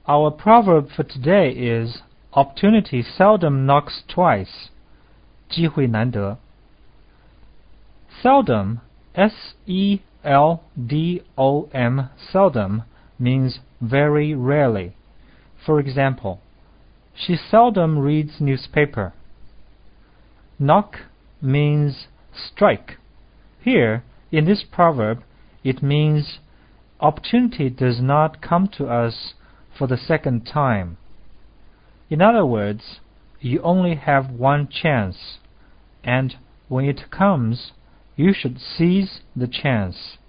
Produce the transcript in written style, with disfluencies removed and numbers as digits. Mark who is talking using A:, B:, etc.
A: Our proverb for today is opportunity seldom knocks twice. 机会难得. Seldom, S-E-L-D-O-M, seldom means very rarely. For example, she seldom reads newspaper. Knock means strike. Here, in this proverb, it means opportunity does not come to us for the second time. In other words, you only have one chance, and when it comes, you should seize the chance.